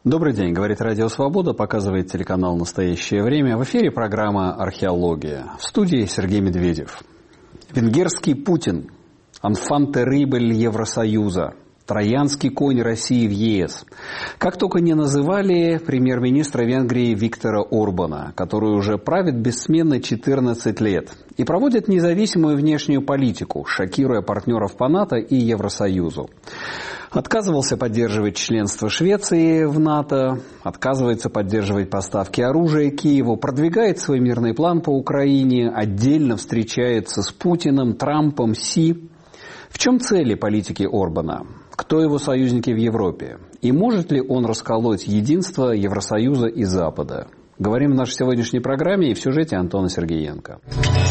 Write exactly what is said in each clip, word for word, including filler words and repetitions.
Добрый день, говорит Радио Свобода, показывает телеканал «Настоящее время». В эфире программа «Археология». В студии Сергей Медведев. Венгерский Путин, «Enfant terrible» Евросоюза, троянский конь России в ЕС. Как только не называли премьер-министра Венгрии Виктора Орбана, который уже правит бессменно четырнадцать лет и проводит независимую внешнюю политику, шокируя партнеров по НАТО и Евросоюзу. Отказывался поддерживать членство Швеции в НАТО, отказывается поддерживать поставки оружия Киеву, продвигает свой мирный план по Украине, отдельно встречается с Путиным, Трампом, Си. В чем цели политики Орбана? Кто его союзники в Европе? И может ли он расколоть единство Евросоюза и Запада? Говорим в нашей сегодняшней программе и в сюжете Антона Сергеенко.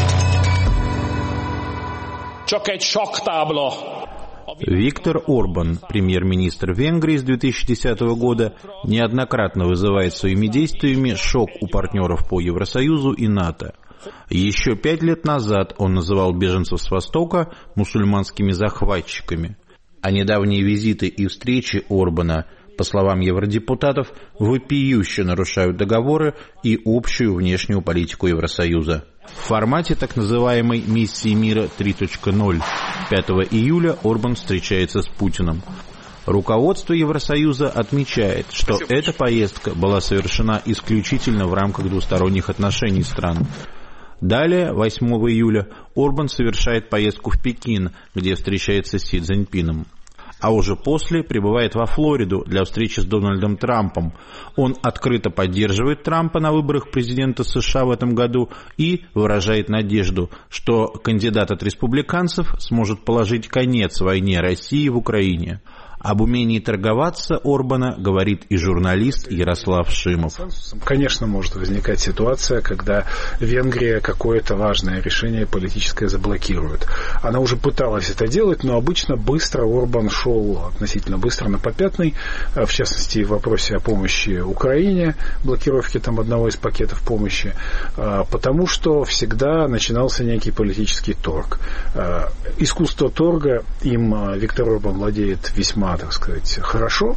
Виктор Орбан, премьер-министр Венгрии с две тысячи десятого года, неоднократно вызывает своими действиями шок у партнеров по Евросоюзу и НАТО. Еще пять лет назад он называл беженцев с Востока мусульманскими захватчиками. А недавние визиты и встречи Орбана, по словам евродепутатов, вопиюще нарушают договоры и общую внешнюю политику Евросоюза. В формате так называемой «Миссии мира три точка ноль» пятого июля Орбан встречается с Путиным. Руководство Евросоюза отмечает, что эта поездка была совершена исключительно в рамках двусторонних отношений стран. Далее, восьмого июля, Орбан совершает поездку в Пекин, где встречается с Си Цзиньпином. А уже после прибывает во Флориду для встречи с Дональдом Трампом. Он открыто поддерживает Трампа на выборах президента США в этом году и выражает надежду, что кандидат от республиканцев сможет положить конец войне России в Украине. Об умении торговаться Орбана говорит и журналист Ярослав Шимов. Конечно, может возникать ситуация, когда Венгрия какое-то важное решение политическое заблокирует. Она уже пыталась это делать, но обычно быстро Орбан шел относительно быстро на попятный, в частности, в вопросе о помощи Украине, блокировке там одного из пакетов помощи, потому что всегда начинался некий политический торг. Искусство торга им Виктор Орбан владеет весьма, так сказать, хорошо,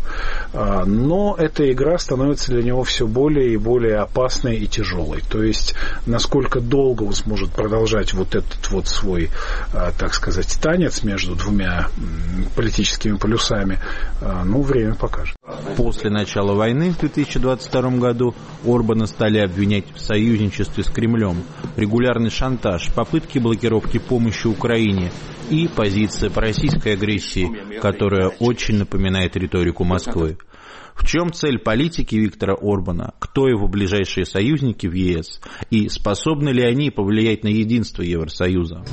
но эта игра становится для него все более и более опасной и тяжелой. То есть, насколько долго он сможет продолжать вот этот вот свой, так сказать, танец между двумя политическими полюсами, ну, время покажет. После начала войны в две тысячи двадцать втором году Орбана стали обвинять в союзничестве с Кремлем, регулярный шантаж, попытки блокировки помощи Украине и позиция по российской агрессии, которая очень напоминает риторику Москвы. В чем цель политики Виктора Орбана, кто его ближайшие союзники в ЕС и способны ли они повлиять на единство Евросоюза?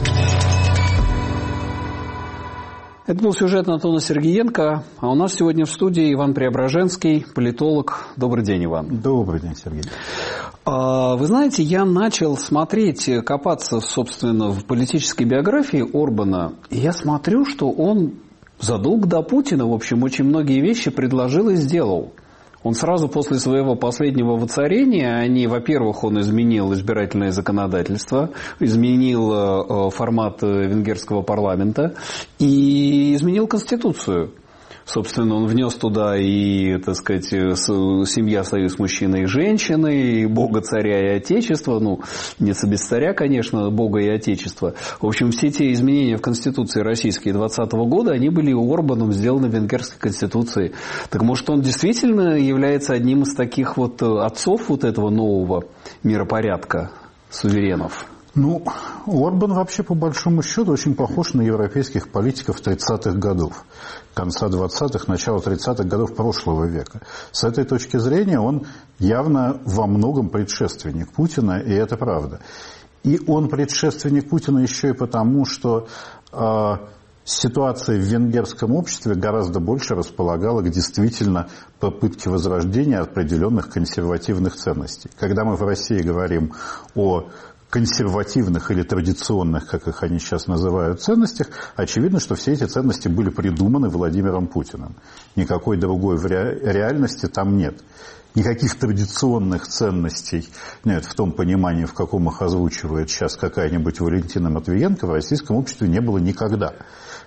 Это был сюжет Антона Сергеенко, а у нас сегодня в студии Иван Преображенский, политолог. Добрый день, Иван. Добрый день, Сергей. Вы знаете, я начал смотреть, копаться, собственно, в политической биографии Орбана, и я смотрю, что он задолго до Путина, в общем, очень многие вещи предложил и сделал. Он сразу после своего последнего воцарения, они, во-первых, он изменил избирательное законодательство, изменил формат венгерского парламента и изменил Конституцию. Собственно, он внес туда и, так сказать, семья, союз мужчины и женщины, и Бога, царя и Отечества. Ну, не без царя, конечно, Бога и Отечества. В общем, все те изменения в Конституции российской двадцатого года, они были Орбаном сделаны в венгерской Конституции. Так может, он действительно является одним из таких вот отцов вот этого нового миропорядка суверенов? Ну, Орбан вообще, по большому счету, очень похож на европейских политиков тридцатых годов. Конца двадцатых, начала тридцатых годов прошлого века. С этой точки зрения он явно во многом предшественник Путина, и это правда. И он предшественник Путина еще и потому, что э, ситуация в венгерском обществе гораздо больше располагала к действительно попытке возрождения определенных консервативных ценностей. Когда мы в России говорим о консервативных или традиционных, как их они сейчас называют, ценностях, очевидно, что все эти ценности были придуманы Владимиром Путиным. Никакой другой в реальности там нет. Никаких традиционных ценностей, нет, в том понимании, в каком их озвучивает сейчас какая-нибудь Валентина Матвиенко, в российском обществе не было никогда.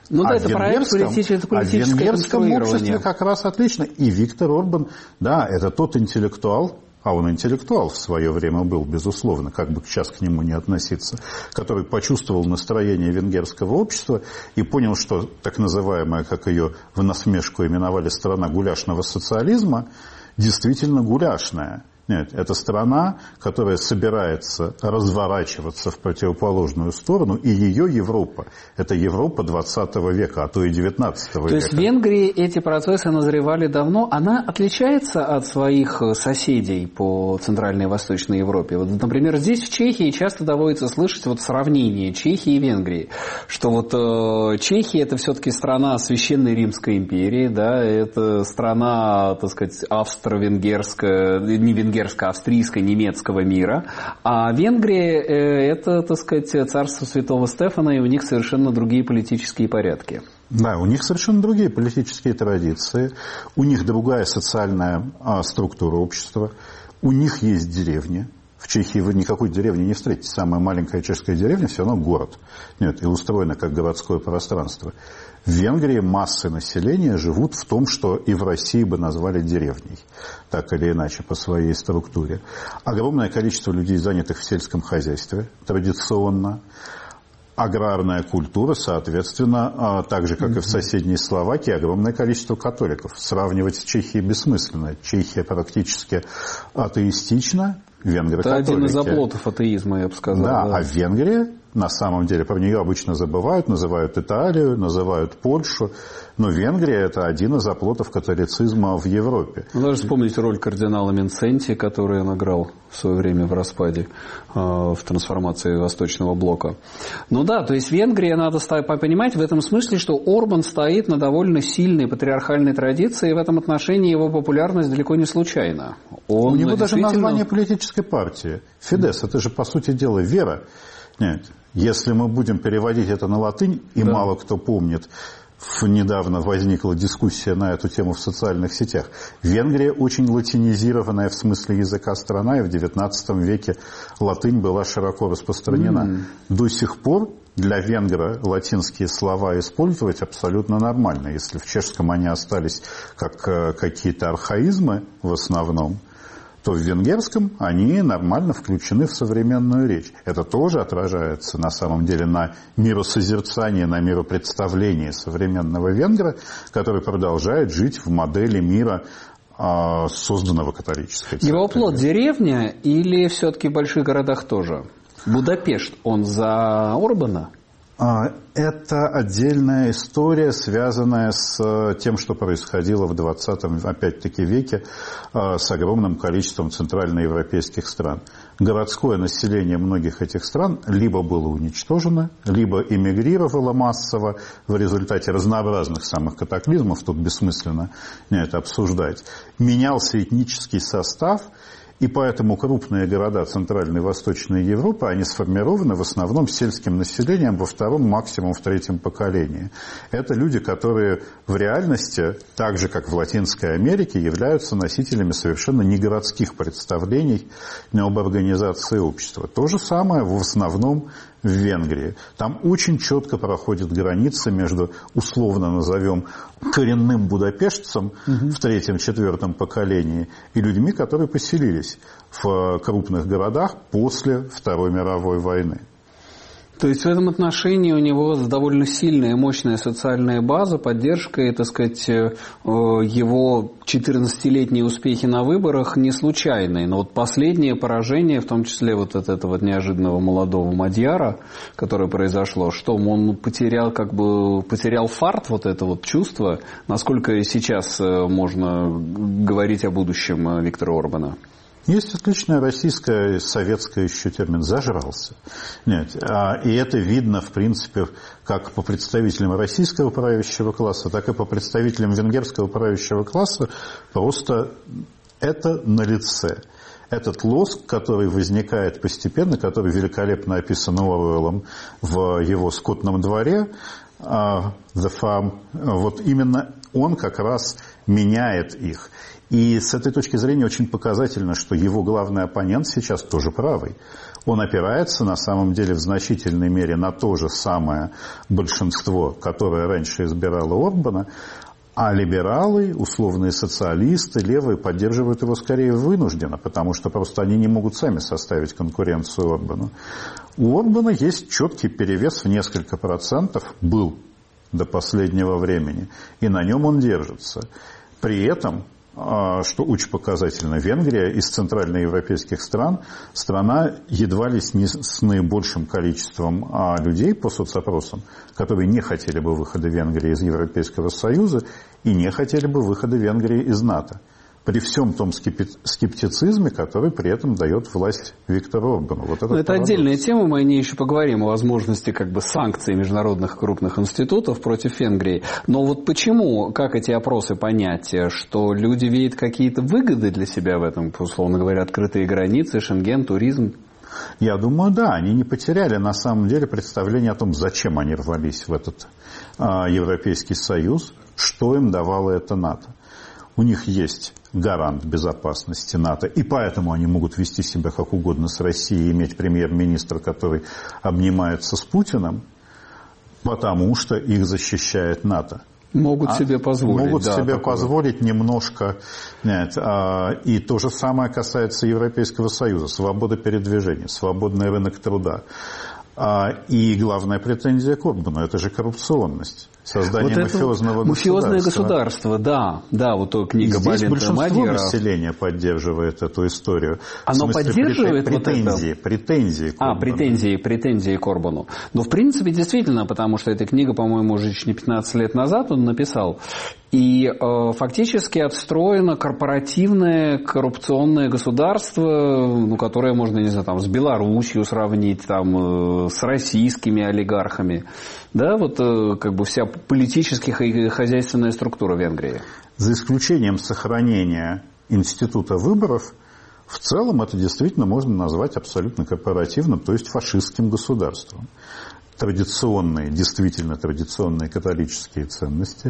Ну, да, а это проект политическое, это политическое а в венгерском обществе как раз отлично. И Виктор Орбан, да, это тот интеллектуал, а он интеллектуал в свое время был, безусловно, как бы сейчас к нему не относиться, который почувствовал настроение венгерского общества и понял, что так называемая, как ее в насмешку именовали, страна гуляшного социализма, действительно гуляшная. Нет, это страна, которая собирается разворачиваться в противоположную сторону, и ее Европа – это Европа двадцатого века, а то и девятнадцатого века. То есть в Венгрии эти процессы назревали давно. Она отличается от своих соседей по Центральной и Восточной Европе. Вот, например, здесь в Чехии часто доводится слышать вот сравнение Чехии и Венгрии, что вот э, Чехия – это все-таки страна Священной Римской империи, да, это страна, так сказать, австро-венгерская, не венгерская, австрийско-немецкого мира, а Венгрия – это, так сказать, царство святого Стефана, и у них совершенно другие политические порядки. Да, у них совершенно другие политические традиции, у них другая социальная а, структура общества, у них есть деревни. В Чехии вы никакой деревни не встретите. Самая маленькая чешская деревня все равно город. Нет, и устроена как городское пространство. В Венгрии массы населения живут в том, что и в России бы назвали деревней, так или иначе, по своей структуре. Огромное количество людей, занятых в сельском хозяйстве, традиционно. Аграрная культура, соответственно, так же, как и в соседней Словакии, огромное количество католиков. Сравнивать с Чехией бессмысленно. Чехия практически атеистична, венгры Это католики. один из оплотов атеизма, я бы сказал. Да, да. А Венгрия, на самом деле, про нее обычно забывают, называют Италию, называют Польшу, но Венгрия – это один из оплотов католицизма в Европе. Ну, даже вспомнить роль кардинала Минценти, который он играл в свое время в распаде, э, в трансформации Восточного блока. Ну да, то есть Венгрия, надо понимать в этом смысле, что Орбан стоит на довольно сильной патриархальной традиции, и в этом отношении его популярность далеко не случайна. Он У него даже действительно... название политической партии. Фидес – это же, по сути дела, вера. Нет, если мы будем переводить это на латынь, и да. мало кто помнит, недавно возникла дискуссия на эту тему в социальных сетях. Венгрия очень латинизированная в смысле языка страна, и в девятнадцатом веке латынь была широко распространена. Mm. До сих пор для венгра латинские слова использовать абсолютно нормально. Если в чешском они остались как какие-то архаизмы в основном, то в венгерском они нормально включены в современную речь. Это тоже отражается на самом деле на миросозерцании, на миропредставлении современного венгра, который продолжает жить в модели мира, созданного католической церковью. Его плод деревня или все-таки в больших городах тоже? Будапешт, он за Орбана? Это отдельная история, связанная с тем, что происходило в двадцатом, опять-таки, веке с огромным количеством центральноевропейских стран. Городское население многих этих стран либо было уничтожено, либо эмигрировало массово в результате разнообразных самых катаклизмов, тут бессмысленно это обсуждать. Менялся этнический состав. И поэтому крупные города Центральной и Восточной Европы, они сформированы в основном сельским населением во втором, максимум в третьем поколении. Это люди, которые в реальности, так же как в Латинской Америке, являются носителями совершенно негородских представлений об организации общества. То же самое в основном в Венгрии. Там очень четко проходит граница между, условно назовем, коренным будапештцем угу. в третьем-четвертом поколении и людьми, которые поселились в крупных городах после Второй мировой войны. То есть в этом отношении у него довольно сильная, мощная социальная база, поддержка, и, так сказать, его четырнадцатилетние успехи на выборах не случайные. Но вот последнее поражение, в том числе вот от этого неожиданного молодого Мадьяра, которое произошло, что он потерял, как бы, потерял фарт, вот это вот чувство, насколько сейчас можно говорить о будущем Виктора Орбана? Есть отличная российская, советская еще термин «зажрался». Нет, и это видно, в принципе, как по представителям российского правящего класса, так и по представителям венгерского правящего класса. Просто это налице. Этот лоск, который возникает постепенно, который великолепно описан Оруэллом в его «Скотном дворе», «The Farm», вот именно он как раз меняет их. И с этой точки зрения очень показательно, что его главный оппонент сейчас тоже правый. Он опирается на самом деле в значительной мере на то же самое большинство, которое раньше избирало Орбана, а либералы, условные социалисты, левые поддерживают его скорее вынужденно, потому что просто они не могут сами составить конкуренцию Орбану. У Орбана есть четкий перевес в несколько процентов, был до последнего времени, и на нем он держится. При этом, что очень показательно, Венгрия из центральноевропейских стран страна едва ли с, не, с наибольшим количеством а, людей по соцопросам, которые не хотели бы выхода Венгрии из Европейского Союза и не хотели бы выхода Венгрии из НАТО. При всем том скептицизме, который при этом дает власть Виктору Орбану. Вот это это отдельная тема, мы о ней еще поговорим, о возможности как бы санкций международных крупных институтов против Венгрии. Но вот почему, как эти опросы понять, что люди видят какие-то выгоды для себя в этом, условно говоря, открытые границы, Шенген, туризм? Я думаю, да, они не потеряли на самом деле представление о том, зачем они рвались в этот а, Европейский Союз, что им давало это НАТО. У них есть гарант безопасности НАТО, и поэтому они могут вести себя как угодно с Россией, иметь премьер-министра, который обнимается с Путиным, потому что их защищает НАТО. Могут а, себе позволить. Могут да, себе такого. позволить немножко. Нет, а, и то же самое касается Европейского Союза. Свобода передвижения, свободный рынок труда. А, и главная претензия к Орбану – это же коррупционность. Создание вот мафиозного мафиозное государства. государство, да. Да, вот книга Балента большинство Мадьяра. Населения поддерживает эту историю. Оно смысле, поддерживает претензии, вот это? Претензии к А, претензии, претензии к Орбану. Но в принципе действительно, потому что эта книга, по-моему, уже чуть не пятнадцать лет назад он написал. И э, фактически отстроено корпоративное коррупционное государство, ну, которое можно, не знаю, там, с Белоруссией сравнить, там, э, с российскими олигархами. Да, вот э, как бы вся политическая и хозяйственная структура Венгрии. За исключением сохранения института выборов, в целом это действительно можно назвать абсолютно корпоративным, то есть фашистским государством. Традиционные, действительно традиционные католические ценности,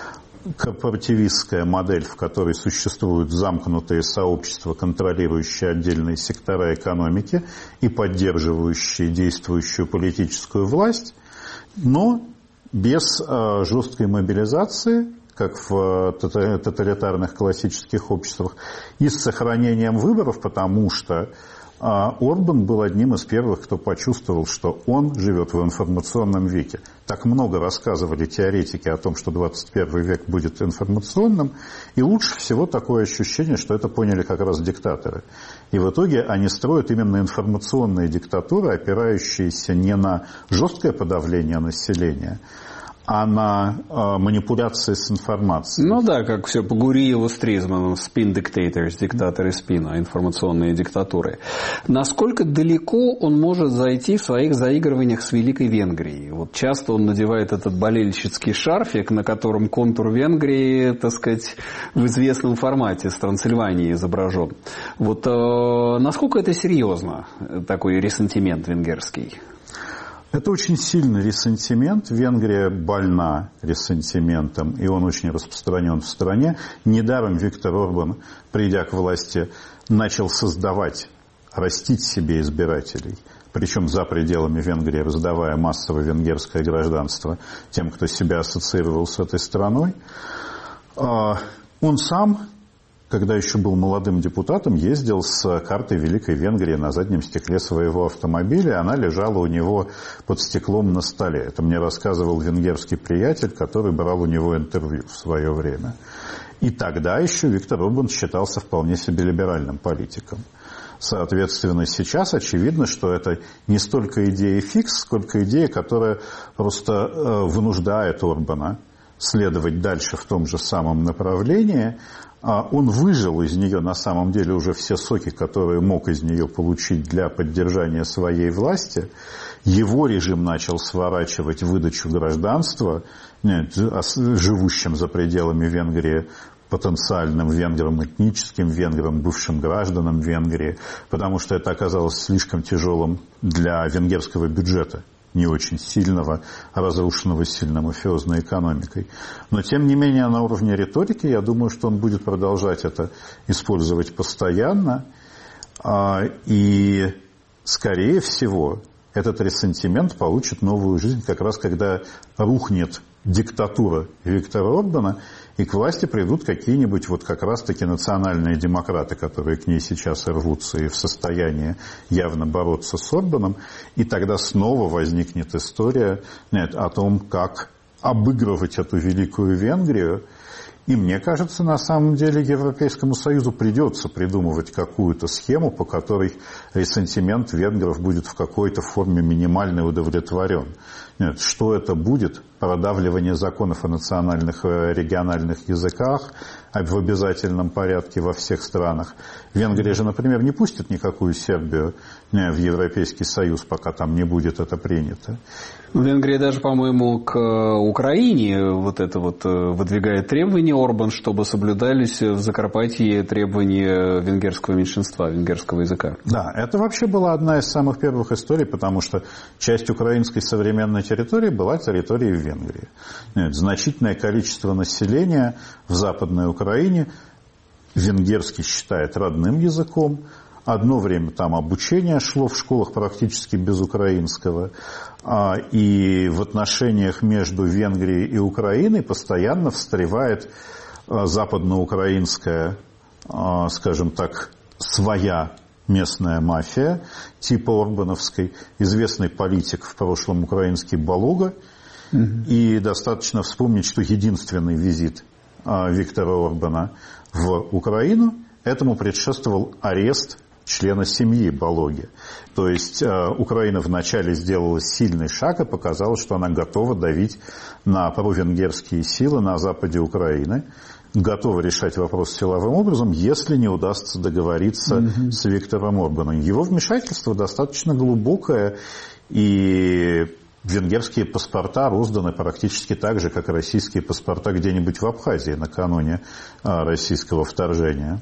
корпоративистская модель, в которой существуют замкнутые сообщества, контролирующие отдельные сектора экономики и поддерживающие действующую политическую власть, но без э, жесткой мобилизации, как в э, тоталитарных классических обществах, и с сохранением выборов, потому что А Орбан был одним из первых, кто почувствовал, что он живет в информационном веке. Так много рассказывали теоретики о том, что двадцать первый век будет информационным, и лучше всего такое ощущение, что это поняли как раз диктаторы. И в итоге они строят именно информационные диктатуры, опирающиеся не на жесткое подавление населения, а на э, манипуляции с информацией. Ну да, как все по Гуриеву с Тризманом, спин диктаторы, диктаторы спина, информационные диктатуры. Насколько далеко он может зайти в своих заигрываниях с Великой Венгрией? Вот часто он надевает этот болельщицкий шарфик, на котором контур Венгрии, так сказать, в известном формате с Трансильванией изображен. Вот э, насколько это серьезно, такой ресентимент венгерский? Это очень сильный ресентимент. Венгрия больна ресентиментом, и он очень распространен в стране. Недаром Виктор Орбан, придя к власти, начал создавать, растить себе избирателей. Причем за пределами Венгрии, раздавая массовое венгерское гражданство тем, кто себя ассоциировал с этой страной. Он сам, когда еще был молодым депутатом, ездил с картой Великой Венгрии на заднем стекле своего автомобиля. Она лежала у него под стеклом на столе. Это мне рассказывал венгерский приятель, который брал у него интервью в свое время. И тогда еще Виктор Орбан считался вполне себе либеральным политиком. Соответственно, сейчас очевидно, что это не столько идея фикс, сколько идея, которая просто вынуждает Орбана следовать дальше в том же самом направлении. Он выжил из нее на самом деле уже все соки, которые мог из нее получить для поддержания своей власти. Его режим начал сворачивать выдачу гражданства нет, живущим за пределами Венгрии потенциальным венграм, этническим венграм, бывшим гражданам Венгрии, потому что это оказалось слишком тяжелым для венгерского бюджета, не очень сильного, разрушенного сильно мафиозной экономикой. Но, тем не менее, на уровне риторики, я думаю, что он будет продолжать это использовать постоянно. И скорее всего, этот рессентимент получит новую жизнь как раз когда рухнет диктатура Виктора Орбана, и к власти придут какие-нибудь вот как раз-таки национальные демократы, которые к ней сейчас и рвутся и в состоянии явно бороться с Орбаном, и тогда снова возникнет история нет, о том, как обыгрывать эту великую Венгрию. И мне кажется, на самом деле Европейскому Союзу придется придумывать какую-то схему, по которой рессентимент венгров будет в какой-то форме минимально удовлетворен. Нет, что это будет? Продавливание законов о национальных региональных языках в обязательном порядке во всех странах. Венгрия же, например, не пустит никакую Сербию в Европейский Союз, пока там не будет это принято. Венгрия даже, по-моему, к Украине вот это вот выдвигает требования Орбан, чтобы соблюдались в Закарпатье требования венгерского меньшинства, венгерского языка. Да, это вообще была одна из самых первых историй, потому что часть украинской современной территории была территорией Венгрии. Нет, значительное количество населения в Западной Украине венгерский считает родным языком. Одно время там обучение шло в школах практически без украинского. И в отношениях между Венгрией и Украиной постоянно встревает западноукраинская, скажем так, своя местная мафия типа Орбановской. Известный политик в прошлом украинский Балога. Mm-hmm. И достаточно вспомнить, что единственный визит Виктора Орбана в Украину этому предшествовал арест члена семьи Балоги. То есть Украина вначале сделала сильный шаг и показала, что она готова давить на провенгерские силы на западе Украины, готова решать вопрос силовым образом, если не удастся договориться mm-hmm. с Виктором Орбаном. Его вмешательство достаточно глубокое, и венгерские паспорта розданы практически так же, как и российские паспорта где-нибудь в Абхазии накануне российского вторжения.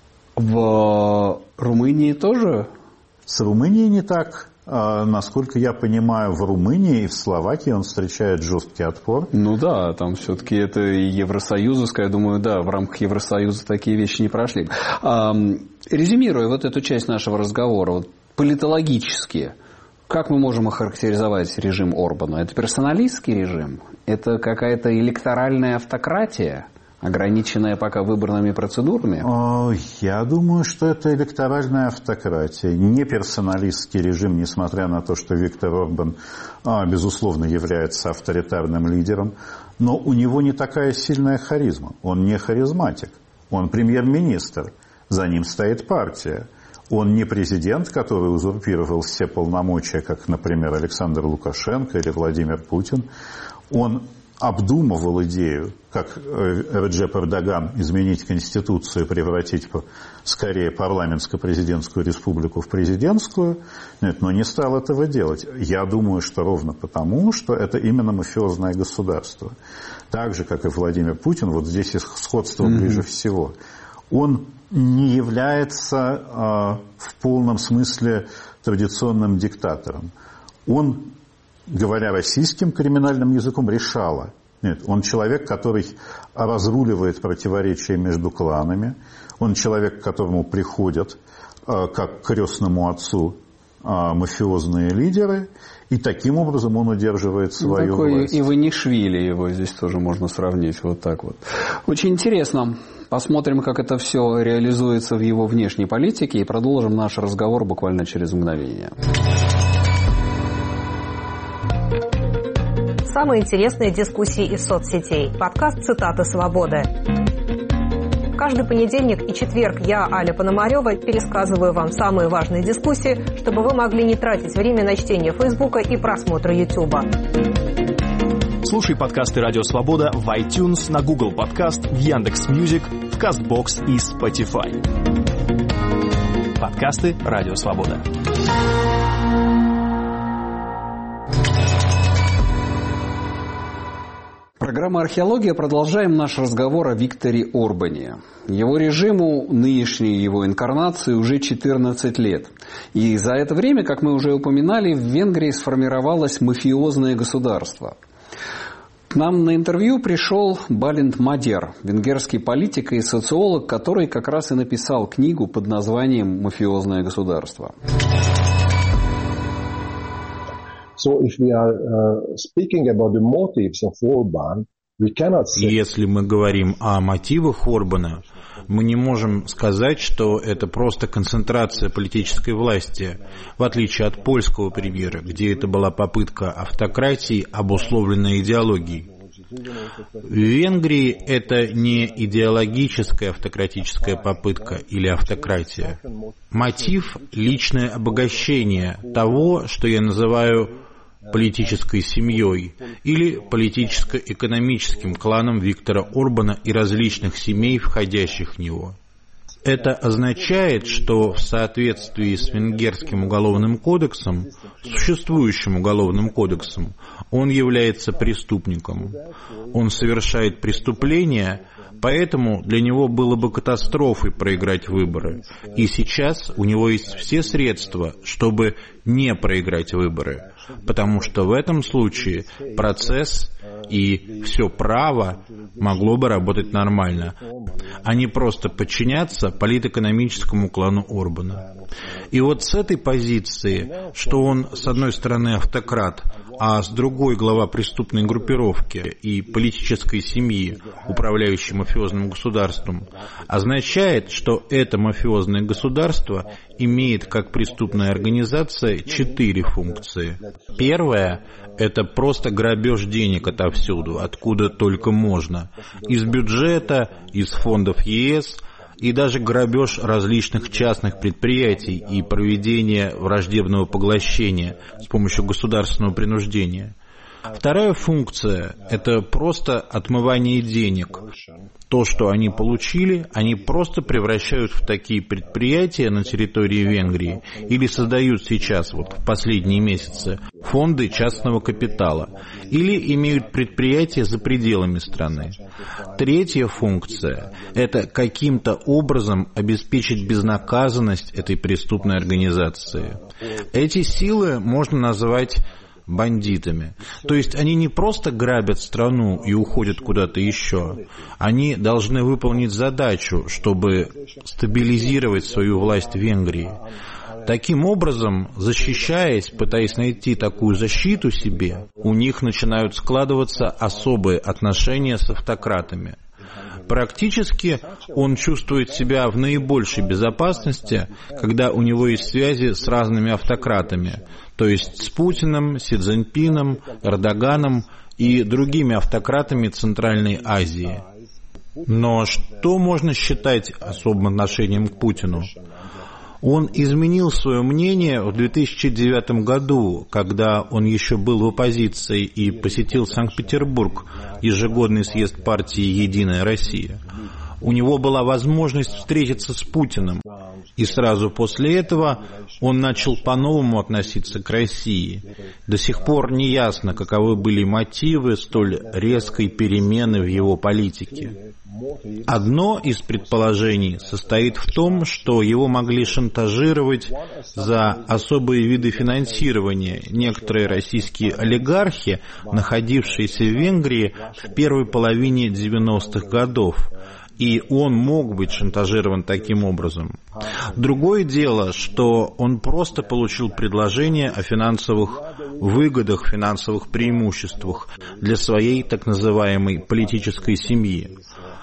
В Румынии тоже? С Румынией не так. Насколько я понимаю, в Румынии и в Словакии он встречает жесткий отпор. Ну да, там все-таки это евросоюзовская, я думаю, да, в рамках Евросоюза такие вещи не прошли. А, резюмируя вот эту часть нашего разговора, вот, политологически, как мы можем охарактеризовать режим Орбана? Это персоналистский режим? Это какая-то электоральная автократия, ограниченная пока выборными процедурами? Я думаю, что это электоральная автократия. Не персоналистский режим, несмотря на то, что Виктор Орбан, безусловно, является авторитарным лидером. Но у него не такая сильная харизма. Он не харизматик. Он премьер-министр. За ним стоит партия. Он не президент, который узурпировал все полномочия, как, например, Александр Лукашенко или Владимир Путин. Он обдумывал идею, как Реджеп Эрдоган, изменить Конституцию и превратить скорее парламентско-президентскую республику в президентскую, нет, но не стал этого делать. Я думаю, что ровно потому, что это именно мафиозное государство. Так же, как и Владимир Путин, вот здесь их сходство mm-hmm. ближе всего. Он не является э, в полном смысле традиционным диктатором. Он, говоря российским криминальным языком, решала. Нет, он человек, который разруливает противоречия между кланами. Он человек, к которому приходят, э, как к крестному отцу, э, мафиозные лидеры. И таким образом он удерживает свою Такой власть. Иванишвили его здесь тоже можно сравнить. Вот так вот. Очень интересно. Посмотрим, как это все реализуется в его внешней политике. И продолжим наш разговор буквально через мгновение. Самые интересные дискуссии из соцсетей. Подкаст «Цитаты свободы». Каждый понедельник и четверг я, Аля Пономарева, пересказываю вам самые важные дискуссии, чтобы вы могли не тратить время на чтение Фейсбука и просмотр Ютуба. Слушай подкасты «Радио Свобода» в iTunes, на Google Подкаст, в Яндекс.Мьюзик, в Кастбокс и Spotify. Подкасты «Радио Свобода». Программа «Археология». Продолжаем наш разговор о Викторе Орбане. Его режиму, нынешней его инкарнации, уже четырнадцать лет. И за это время, как мы уже упоминали, в Венгрии сформировалось мафиозное государство. К нам на интервью пришел Балинт Мадер, венгерский политик и социолог, который как раз и написал книгу под названием «Мафиозное государство». Если мы говорим о мотивах Орбана, мы не можем сказать, что это просто концентрация политической власти, в отличие от польского примера, где это была попытка автократии, обусловленной идеологией. В Венгрии это не идеологическая автократическая попытка или автократия. Мотив – личное обогащение того, что я называю политической семьей или политическо-экономическим кланом Виктора Орбана и различных семей, входящих в него. Это означает, что в соответствии с Венгерским уголовным кодексом, существующим уголовным кодексом, он является преступником. Он совершает преступление, поэтому для него было бы катастрофой проиграть выборы. И сейчас у него есть все средства, чтобы не проиграть выборы, потому что в этом случае процесс и все право могло бы работать нормально, а не просто подчиняться политэкономическому клану Орбана. И вот с этой позиции, что он, с одной стороны, автократ, а с другой глава преступной группировки и политической семьи, управляющей мафиозным государством, означает, что это мафиозное государство имеет как преступная организация четыре функции. Первая – это просто грабеж денег отовсюду, откуда только можно. Из бюджета, из фондов ЕС и даже грабеж различных частных предприятий и проведение враждебного поглощения с помощью государственного принуждения. Вторая функция – это просто отмывание денег. То, что они получили, они просто превращают в такие предприятия на территории Венгрии или создают сейчас, вот в последние месяцы, фонды частного капитала или имеют предприятия за пределами страны. Третья функция – это каким-то образом обеспечить безнаказанность этой преступной организации. Эти силы можно назвать бандитами. То есть они не просто грабят страну и уходят куда-то еще. Они должны выполнить задачу, чтобы стабилизировать свою власть в Венгрии. Таким образом, защищаясь, пытаясь найти такую защиту себе, у них начинают складываться особые отношения с автократами. Практически он чувствует себя в наибольшей безопасности, когда у него есть связи с разными автократами, то есть с Путиным, Си Цзиньпином, Эрдоганом и другими автократами Центральной Азии. Но что можно считать особым отношением к Путину? Он изменил свое мнение в две тысячи девятом году, когда он еще был в оппозиции и посетил Санкт-Петербург, ежегодный съезд партии «Единая Россия». У него была возможность встретиться с Путиным, и сразу после этого он начал по-новому относиться к России. До сих пор не ясно, каковы были мотивы столь резкой перемены в его политике. Одно из предположений состоит в том, что его могли шантажировать за особые виды финансирования некоторые российские олигархи, находившиеся в Венгрии в первой половине девяностых годов. И он мог быть шантажирован таким образом. Другое дело, что он просто получил предложение о финансовых выгодах, финансовых преимуществах для своей так называемой политической семьи.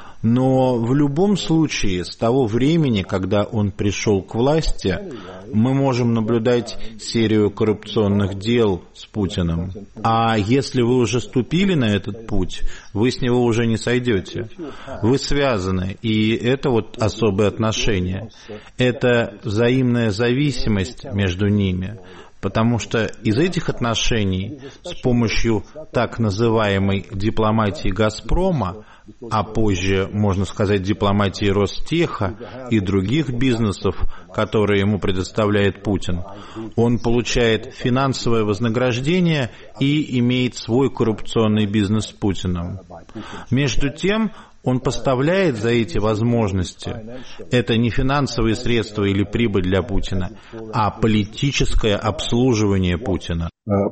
Но в любом случае, с того времени, когда он пришел к власти, мы можем наблюдать серию коррупционных дел с Путиным. А если вы уже ступили на этот путь, вы с него уже не сойдете. Вы связаны, и это вот особые отношения. Это взаимная зависимость между ними. Потому что из этих отношений с помощью так называемой дипломатии «Газпрома», а позже, можно сказать, дипломатии Ростеха и других бизнесов, которые ему предоставляет Путин, он получает финансовое вознаграждение и имеет свой коррупционный бизнес с Путиным. Между тем, он поставляет за эти возможности. Это не финансовые средства или прибыль для Путина, а политическое обслуживание Путина.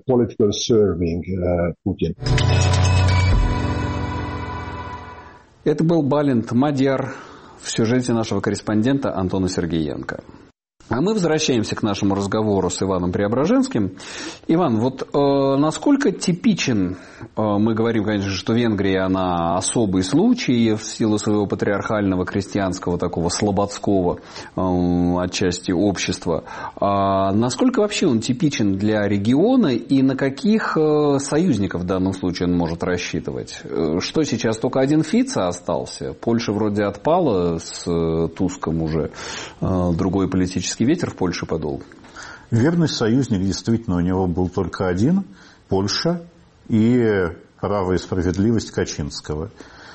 Это был Балент Мадьяр в сюжете нашего корреспондента Антона Сергеенко. А мы возвращаемся к нашему разговору с Иваном Преображенским. Иван, вот э, насколько типичен, мы говорим, конечно, что Венгрия, она особый случай в силу своего патриархального, крестьянского, такого слободского отчасти общества. А насколько вообще он типичен для региона и на каких союзников в данном случае он может рассчитывать? Что сейчас, только один Фица остался? Польша вроде отпала с Туском уже, другой политический ветер в Польше подул. Верный союзник действительно у него был только один – Польша и «Право и справедливость» Качинского.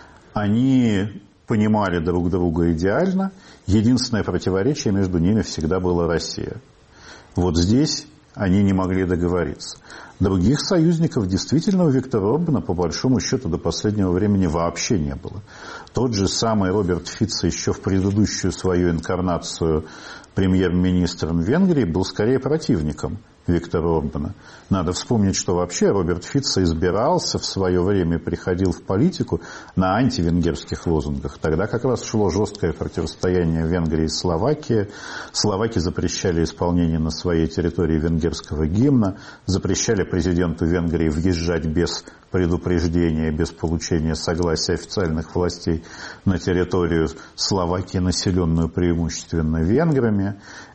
Они понимали друг друга идеально. Единственное противоречие между ними всегда была Россия. Вот здесь они не могли договориться. Других союзников действительно у Виктора Орбана, по большому счету, до последнего времени вообще не было. Тот же самый Роберт Фицо еще в предыдущую свою инкарнацию премьер-министром Венгрии был скорее противником Виктора Орбана. Надо вспомнить, что вообще Роберт Фицо избирался в свое время, приходил в политику на антивенгерских лозунгах. Тогда как раз шло жесткое противостояние Венгрии и Словакии. Словаки запрещали исполнение на своей территории венгерского гимна, запрещали президенту Венгрии въезжать без предупреждения, без получения согласия официальных властей на территорию Словакии, населенную преимущественно венграми.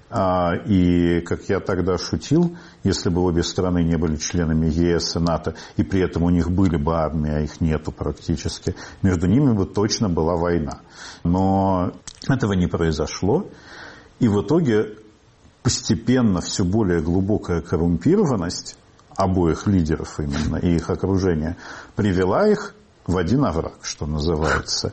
И, как я тогда шутил, если бы обе страны не были членами ЕС и НАТО, и при этом у них были бы армии, а их нету практически, между ними бы точно была война. Но этого не произошло, и в итоге постепенно все более глубокая коррумпированность обоих лидеров именно и их окружения привела их в один овраг, что называется.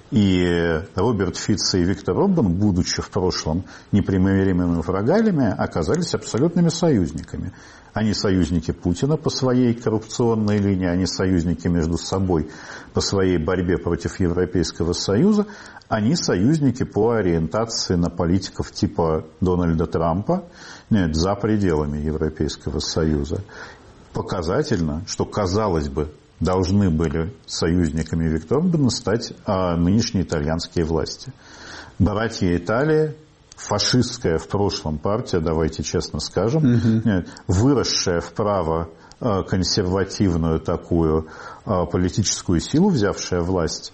И Роберт Фицо и Виктор Орбан, будучи в прошлом непримиримыми врагами, оказались абсолютными союзниками. Они союзники Путина по своей коррупционной линии, они союзники между собой по своей борьбе против Европейского Союза, они союзники по ориентации на политиков типа Дональда Трампа, нет, за пределами Европейского Союза. Показательно, что, казалось бы, должны были союзниками Виктора Орбана стать а, нынешние итальянские власти. Братья Италия, фашистская в прошлом партия, давайте честно скажем, угу. выросшая вправо а, консервативную такую а, политическую силу, взявшая власть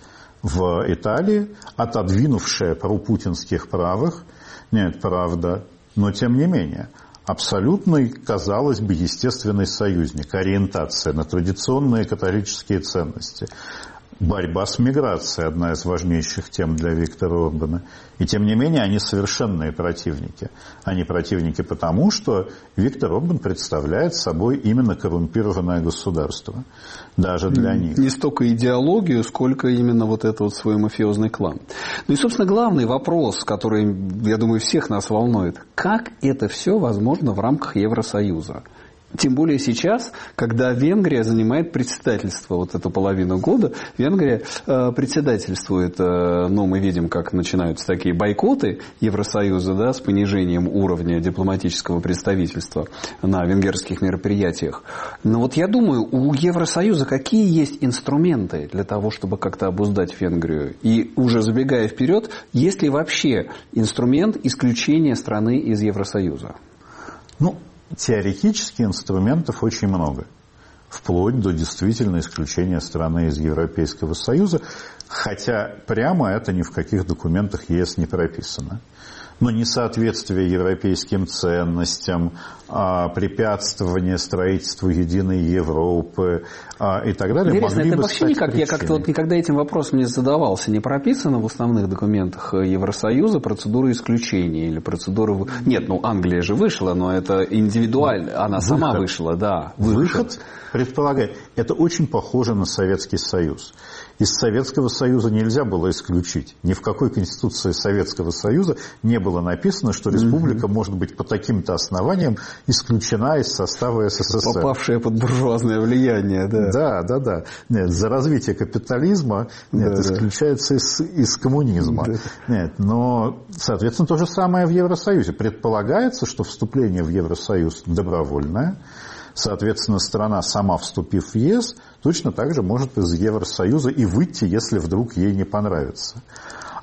в Италии, отодвинувшая пропутинских правых, нет, правда, но тем не менее, абсолютный, казалось бы, естественный союзник, ориентация на традиционные католические ценности. Борьба с миграцией – одна из важнейших тем для Виктора Орбана. И тем не менее, они совершенные противники. Они противники потому, что Виктор Орбан представляет собой именно коррумпированное государство. Даже для них. Не столько идеологию, сколько именно вот этот вот свой мафиозный клан. Ну и, собственно, главный вопрос, который, я думаю, всех нас волнует. Как это все возможно в рамках Евросоюза? Тем более сейчас, когда Венгрия занимает председательство вот эту половину года, Венгрия э, председательствует, э, ну, мы видим, как начинаются такие бойкоты Евросоюза, да, с понижением уровня дипломатического представительства на венгерских мероприятиях. Но вот я думаю, у Евросоюза какие есть инструменты для того, чтобы как-то обуздать Венгрию? И уже забегая вперед, есть ли вообще инструмент исключения страны из Евросоюза? Ну, теоретически инструментов очень много, вплоть до действительно исключения страны из Европейского Союза, хотя прямо это ни в каких документах ЕС не прописано. Но несоответствие европейским ценностям, препятствование строительству единой Европы и так далее. Интересно, могли это бы вообще стать никак, причиной. я как-то вот никогда этим вопросом не задавался, не прописано в основных документах Евросоюза процедура исключения или процедура... Нет, ну Англия же вышла, но это индивидуально, она выход. Сама вышла, да. Выход, выход предполагает, это очень похоже на Советский Союз. Из Советского Союза нельзя было исключить. Ни в какой конституции Советского Союза не было написано, что республика mm-hmm. может быть по таким-то основаниям исключена из состава СССР. Попавшая под буржуазное влияние, да. Да, да, да. Нет, за развитие капитализма нет, да, исключается да. Из, из коммунизма. Да. Нет, но, соответственно, то же самое в Евросоюзе. Предполагается, что вступление в Евросоюз добровольное. Соответственно, страна, сама вступив в ЕС, точно так же может из Евросоюза и выйти, если вдруг ей не понравится.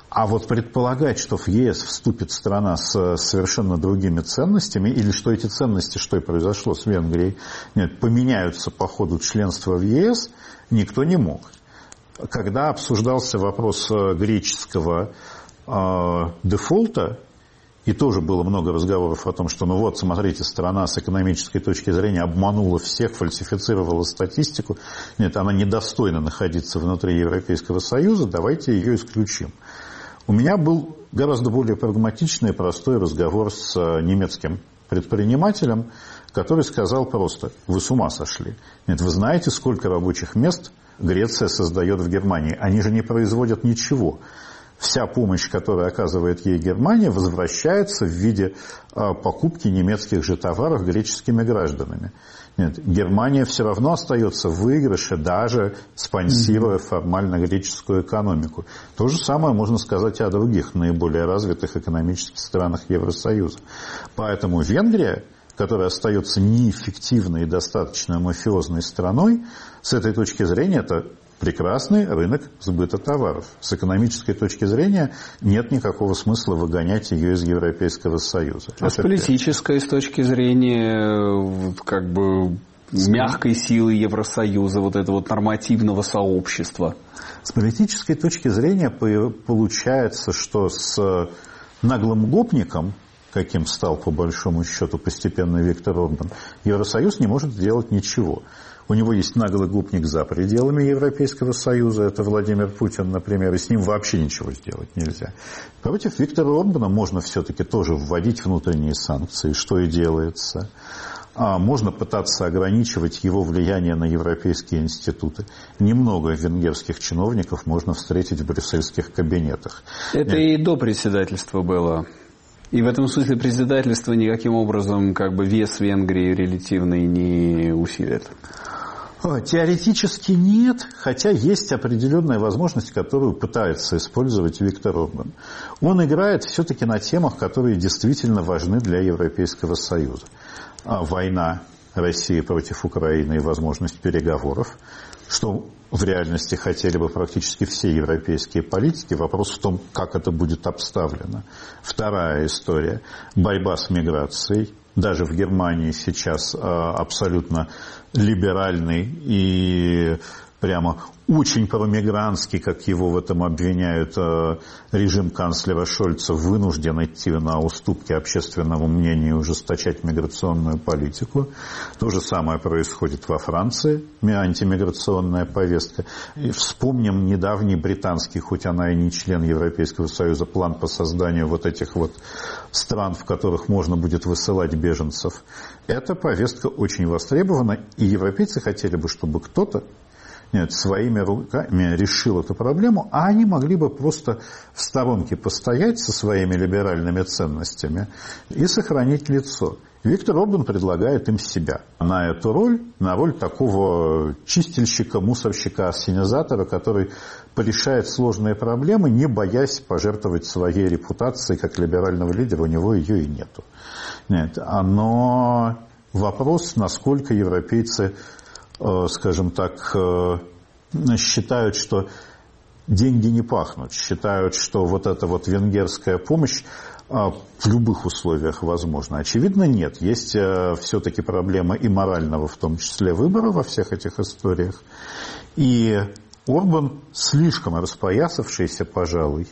А вот предполагать, что в ЕС вступит страна с совершенно другими ценностями, или что эти ценности, что и произошло с Венгрией, нет, поменяются по ходу членства в ЕС, никто не мог. Когда обсуждался вопрос греческого э, дефолта, и тоже было много разговоров о том, что, ну вот, смотрите, страна с экономической точки зрения обманула всех, фальсифицировала статистику. Нет, она недостойна находиться внутри Европейского Союза, давайте ее исключим. У меня был гораздо более прагматичный и простой разговор с немецким предпринимателем, который сказал просто: вы с ума сошли. Нет, вы знаете, сколько рабочих мест Греция создает в Германии? Они же не производят ничего. Вся помощь, которую оказывает ей Германия, возвращается в виде а, покупки немецких же товаров греческими гражданами. Нет, Германия все равно остается в выигрыше, даже спонсируя формально греческую экономику. То же самое можно сказать и о других наиболее развитых экономических странах Евросоюза. Поэтому Венгрия, которая остается неэффективной и достаточно мафиозной страной, с этой точки зрения это прекрасный рынок сбыта товаров. С экономической точки зрения нет никакого смысла выгонять ее из Европейского Союза. А это с политической первое. С точки зрения как бы мягкой силы Евросоюза, вот этого вот нормативного сообщества? С политической точки зрения получается, что с наглым гопником, каким стал по большому счету постепенно Виктор Орбан, Евросоюз не может сделать ничего. У него есть наглый гопник за пределами Европейского Союза, это Владимир Путин, например, и с ним вообще ничего сделать нельзя. Против Виктора Орбана можно все-таки тоже вводить внутренние санкции, что и делается. А можно пытаться ограничивать его влияние на европейские институты. Немного венгерских чиновников можно встретить в брюссельских кабинетах. Это и до председательства было. И в этом смысле председательство никаким образом как бы вес Венгрии релятивный не усилит. Теоретически нет, хотя есть определенная возможность, которую пытается использовать Виктор Орбан. Он играет все-таки на темах, которые действительно важны для Европейского Союза. Война России против Украины и возможность переговоров, что в реальности хотели бы практически все европейские политики. Вопрос в том, как это будет обставлено. Вторая история – борьба с миграцией. Даже в Германии сейчас абсолютно либеральный и прямо очень промигрантский, как его в этом обвиняют, режим канцлера Шольца вынужден идти на уступки общественному мнению и ужесточать миграционную политику. То же самое происходит во Франции, антимиграционная повестка. И вспомним недавний британский, хоть она и не член Европейского Союза, план по созданию вот этих вот стран, в которых можно будет высылать беженцев. Эта повестка очень востребована, и европейцы хотели бы, чтобы кто-то Нет, своими руками решил эту проблему, а они могли бы просто в сторонке постоять со своими либеральными ценностями и сохранить лицо. Виктор Орбан предлагает им себя на эту роль, на роль такого чистильщика, мусорщика, ассенизатора, который порешает сложные проблемы, не боясь пожертвовать своей репутацией как либерального лидера, у него ее и нету. Нет, но вопрос, насколько европейцы, скажем так, считают, что деньги не пахнут, считают, что вот эта вот венгерская помощь в любых условиях возможна. Очевидно, нет. Есть все-таки проблема и морального, в том числе выбора во всех этих историях. И Орбан слишком распоясавшийся, пожалуй,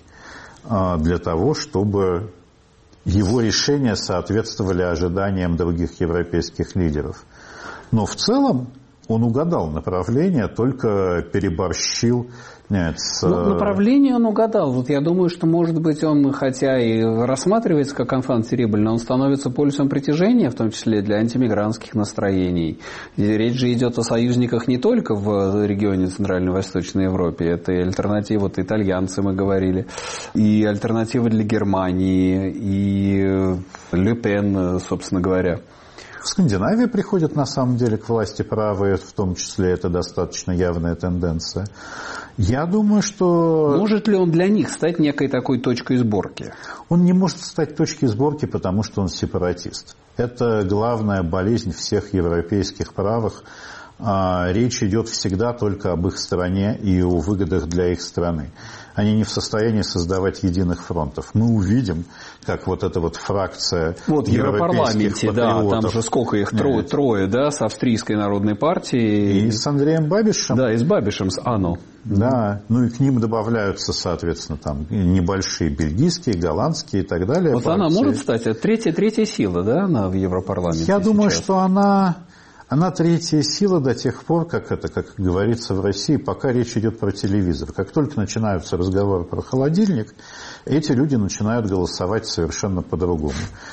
для того, чтобы его решения соответствовали ожиданиям других европейских лидеров. Но в целом он угадал направление, только переборщил. Нет, с... ну, направление он угадал. Вот я думаю, что, может быть, он, хотя и рассматривается как enfant terrible, но он становится полюсом притяжения, в том числе для антимигрантских настроений. И речь же идет о союзниках не только в регионе Центральной и Восточной Европы. Это и альтернатива, вот итальянцы мы говорили, и альтернатива для Германии, и Ле Пен, собственно говоря. В Скандинавии приходят на самом деле к власти правые, в том числе это достаточно явная тенденция. Я думаю, что... Может ли он для них стать некой такой точкой сборки? Он не может стать точкой сборки, потому что он сепаратист. Это главная болезнь всех европейских правых, речь идет всегда только об их стране и о выгодах для их страны. Они не в состоянии создавать единых фронтов. Мы увидим, как вот эта вот фракция вот в Европарламенте, да, там же сколько их, трое, нет. трое, да, с Австрийской народной партией. И с Андреем Бабишем. Да, и с Бабишем, с АНО. Да, ну и к ним добавляются, соответственно, там небольшие бельгийские, голландские и так далее. Вот партии. Она может стать третья, третья сила, да, она в Европарламенте? Я думаю, сейчас? что она... Она третья сила до тех пор, как это, как говорится в России, пока речь идет про телевизор. Как только начинаются разговоры про холодильник, эти люди начинают голосовать совершенно по-другому.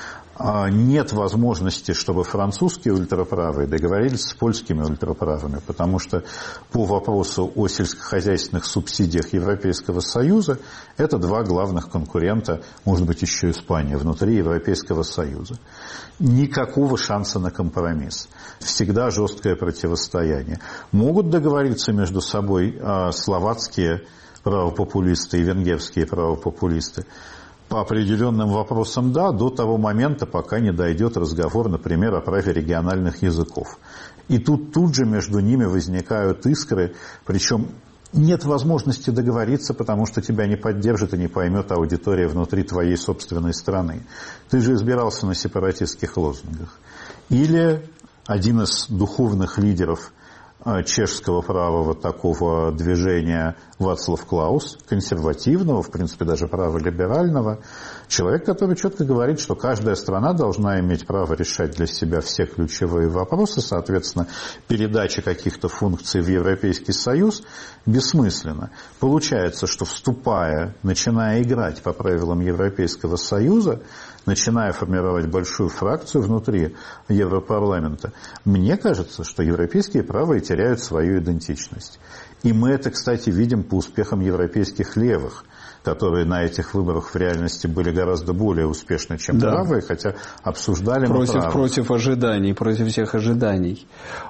Нет возможности, чтобы французские ультраправые договорились с польскими ультраправыми, потому что по вопросу о сельскохозяйственных субсидиях Европейского Союза это два главных конкурента, может быть, еще Испания, внутри Европейского Союза. Никакого шанса на компромисс. Всегда жесткое противостояние. Могут договориться между собой словацкие правопопулисты и венгерские правопопулисты? По определенным вопросам да, до того момента, пока не дойдет разговор, например, о праве региональных языков. И тут, тут же между ними возникают искры, причем нет возможности договориться, потому что тебя не поддержит и не поймет аудитория внутри твоей собственной страны. Ты же избирался на сепаратистских лозунгах. Или один из духовных лидеров чешского правого такого движения Вацлав Клаус, консервативного, в принципе, даже праволиберального, человек, который четко говорит, что каждая страна должна иметь право решать для себя все ключевые вопросы, соответственно, передача каких-то функций в Европейский Союз бессмысленна. Получается, что вступая, начиная играть по правилам Европейского Союза, начиная формировать большую фракцию внутри Европарламента, мне кажется, что европейские правые теряют свою идентичность. И мы это, кстати, видим по успехам европейских левых, которые на этих выборах в реальности были гораздо более успешны, чем да. правые, хотя обсуждали против, мы правых. Против ожиданий, против всех ожиданий.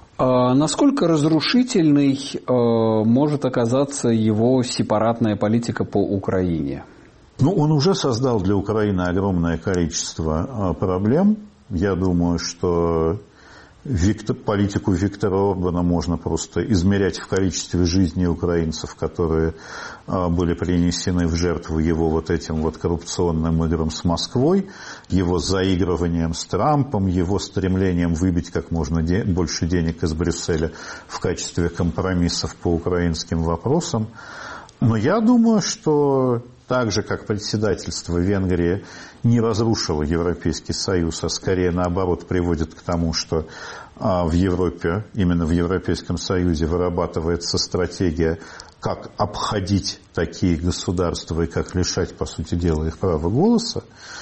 А насколько разрушительной а, может оказаться его сепаратная политика по Украине? Ну, он уже создал для Украины огромное количество проблем. Я думаю, что Виктор, политику Виктора Орбана можно просто измерять в количестве жизней украинцев, которые были принесены в жертву его вот этим вот коррупционным играм с Москвой, его заигрыванием с Трампом, его стремлением выбить как можно де- больше денег из Брюсселя в качестве компромиссов по украинским вопросам. Но я думаю, что так же, как председательство Венгрии не разрушило Европейский Союз, а скорее наоборот приводит к тому, что в Европе, именно в Европейском Союзе вырабатывается стратегия, как обходить такие государства и как лишать, по сути дела, их права голоса.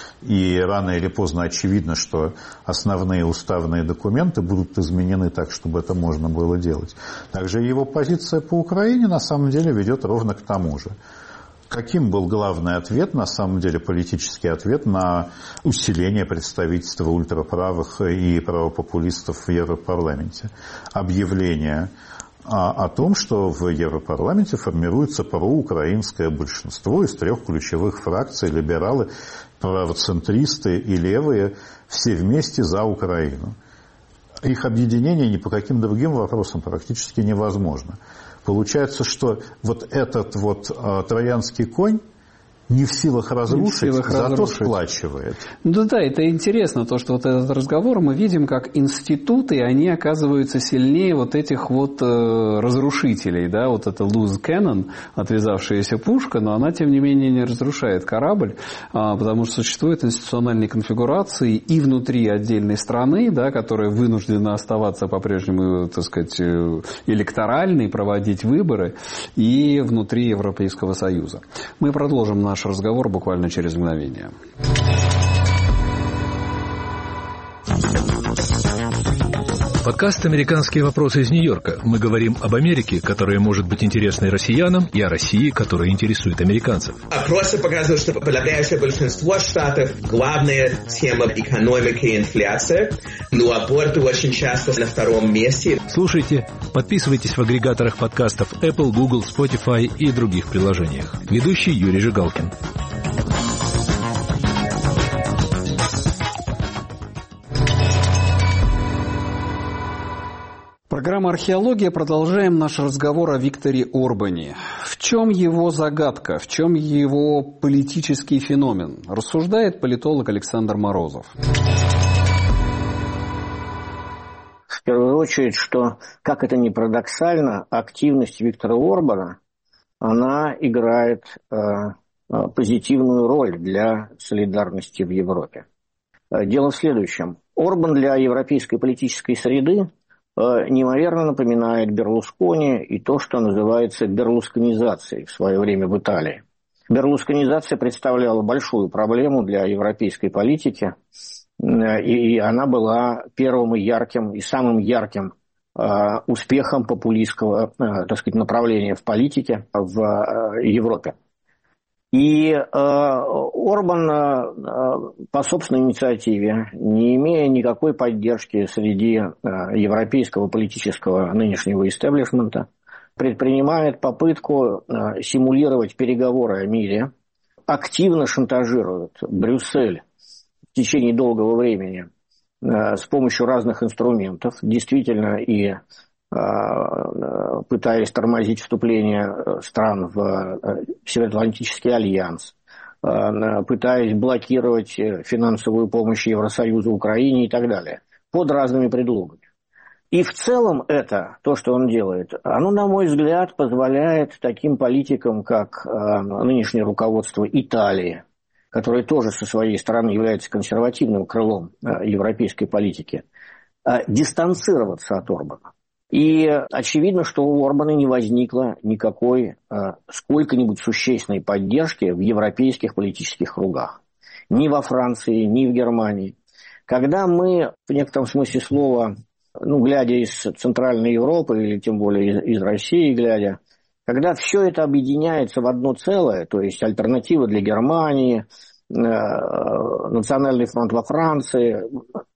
И рано или поздно очевидно, что основные уставные документы будут изменены так, чтобы это можно было делать. Также его позиция по Украине на самом деле ведет ровно к тому же. Каким был главный ответ, на самом деле политический ответ на усиление представительства ультраправых и правопопулистов в Европарламенте? Объявление о том, что в Европарламенте формируется проукраинское большинство из трех ключевых фракций: либералы, правоцентристы и левые, все вместе за Украину. Их объединение ни по каким другим вопросам практически невозможно. Получается, что вот этот вот э, троянский конь не в силах разрушить, в силах зато разрушить. Сплачивает. Ну да, это интересно, то, что вот этот разговор мы видим, как институты, они оказываются сильнее вот этих вот э, разрушителей, да, вот это loose cannon, отвязавшаяся пушка, но она, тем не менее, не разрушает корабль, а, потому что существуют институциональные конфигурации и внутри отдельной страны, да, которая вынуждена оставаться по-прежнему, так сказать, электоральной, проводить выборы, и внутри Европейского Союза. Мы продолжим наш разговор буквально через мгновение. Подкаст «Американские вопросы» из Нью-Йорка. Мы говорим об Америке, которая может быть интересной россиянам, и о России, которая интересует американцев. Опросы показывают, что подавляющее большинство штатов главная схема экономики и инфляция, но аборты очень часто на втором месте. Слушайте, подписывайтесь в агрегаторах подкастов Apple, Google, Spotify и других приложениях. Ведущий Юрий Жигалкин. В Программа «Археология». Продолжаем наш разговор о Викторе Орбане. В чем его загадка, в чем его политический феномен, рассуждает политолог Александр Морозов. В первую очередь, что, как это ни парадоксально, активность Виктора Орбана, она играет э, позитивную роль для солидарности в Европе. Дело в следующем. Орбан для европейской политической среды неимоверно напоминает Берлускони и то, что называется берлусконизацией в свое время в Италии. Берлусконизация представляла большую проблему для европейской политики, и она была первым и ярким, и самым ярким успехом популистского, так сказать, направления в политике в Европе. И э, Орбан э, по собственной инициативе, не имея никакой поддержки среди э, европейского политического нынешнего истеблишмента, предпринимает попытку э, симулировать переговоры о мире, активно шантажирует Брюссель в течение долгого времени э, с помощью разных инструментов, действительно и пытаясь тормозить вступление стран в Североатлантический альянс, пытаясь блокировать финансовую помощь Евросоюза Украине и так далее, под разными предлогами. И в целом это, то, что он делает, оно, на мой взгляд, позволяет таким политикам, как нынешнее руководство Италии, которое тоже со своей стороны является консервативным крылом европейской политики, дистанцироваться от Орбана. И очевидно, что у Орбана не возникло никакой э, сколько-нибудь существенной поддержки в европейских политических кругах. Ни во Франции, ни в Германии. Когда мы, в некотором смысле слова, ну, глядя из Центральной Европы, или тем более из, из России глядя, когда все это объединяется в одно целое, то есть альтернатива для Германии, э, Национальный фронт во Франции,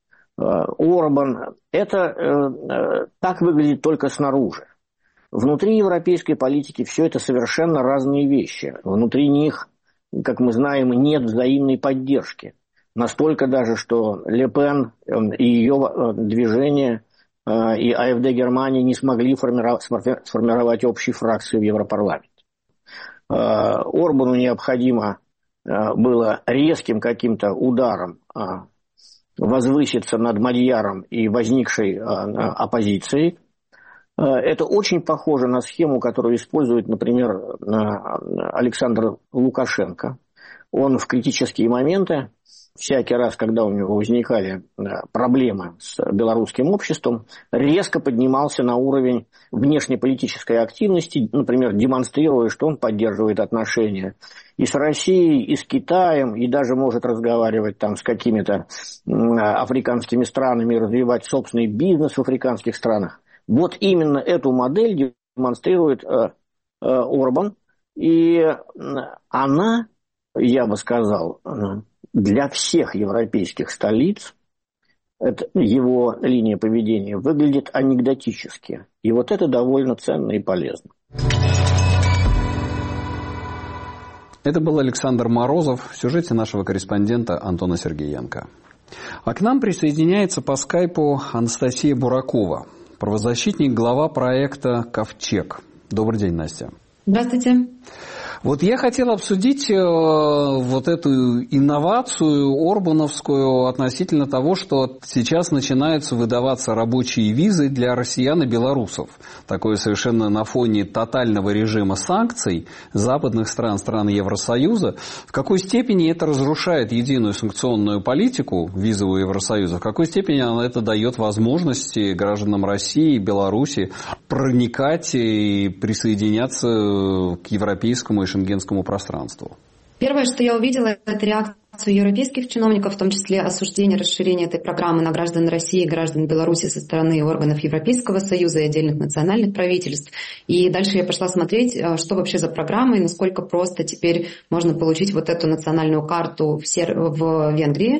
Орбан, это э, так выглядит только снаружи. Внутри европейской политики все это совершенно разные вещи. Внутри них, как мы знаем, нет взаимной поддержки. Настолько даже, что Ле Пен и ее движение э, и АфД Германии не смогли формировать, сформировать общей фракции в Европарламенте. Э, Орбану необходимо э, было резким каким-то ударом э, возвыситься над Мадьяром и возникшей э, оппозицией. Э, это очень похоже на схему, которую использует, например, э, Александр Лукашенко. Он в критические моменты, всякий раз, когда у него возникали э, проблемы с белорусским обществом, резко поднимался на уровень внешнеполитической активности, например, демонстрируя, что он поддерживает отношения и с Россией, и с Китаем, и даже может разговаривать там с какими-то африканскими странами, развивать собственный бизнес в африканских странах. Вот именно эту модель демонстрирует э, э, Орбан, и она, я бы сказал, для всех европейских столиц, это, его линия поведения выглядит анекдотически. И вот это довольно ценно и полезно. Это был Александр Морозов в сюжете нашего корреспондента Антона Сергеенко. А к нам присоединяется по скайпу Анастасия Буракова, правозащитник, глава проекта «Ковчег». Добрый день, Настя. Здравствуйте. Вот я хотел обсудить э, вот эту инновацию орбановскую относительно того, что сейчас начинаются выдаваться рабочие визы для россиян и белорусов. Такое совершенно на фоне тотального режима санкций западных стран, стран Евросоюза. В какой степени это разрушает единую санкционную политику визовую Евросоюза? В какой степени она это дает возможности гражданам России и Беларуси проникать и присоединяться к европейскому и шенгенскому пространству? Первое, что я увидела, это реакцию европейских чиновников, в том числе осуждение расширения этой программы на граждан России и граждан Беларуси со стороны органов Европейского Союза и отдельных национальных правительств. И дальше я пошла смотреть, что вообще за программа и насколько просто теперь можно получить вот эту национальную карту в, Сер... в Венгрии.